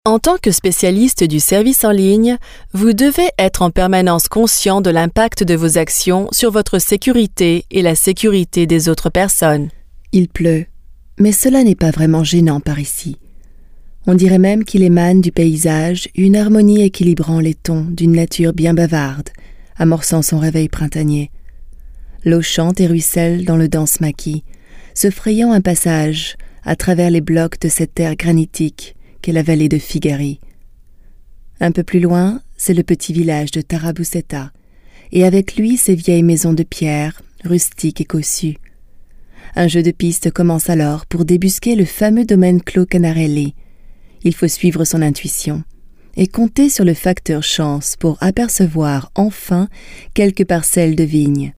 En tant que spécialiste du service en ligne, vous devez être en permanence conscient de l'impact de vos actions sur votre sécurité et la sécurité des autres personnes. Il pleut, mais cela n'est pas vraiment gênant par ici. On dirait même qu'il émane du paysage une harmonie équilibrant les tons d'une nature bien bavarde, amorçant son réveil printanier. L'eau chante et ruisselle dans le dense maquis, se frayant un passage à travers les blocs de cette terre granitique qu'est la vallée de Figari. Un peu plus loin, c'est le petit village de Tarabuseta, et avec lui ses vieilles maisons de pierre, rustiques et cossues. Un jeu de piste commence alors pour débusquer le fameux domaine clos Canarelli. Il faut suivre son intuition et compter sur le facteur chance pour apercevoir enfin quelques parcelles de vignes.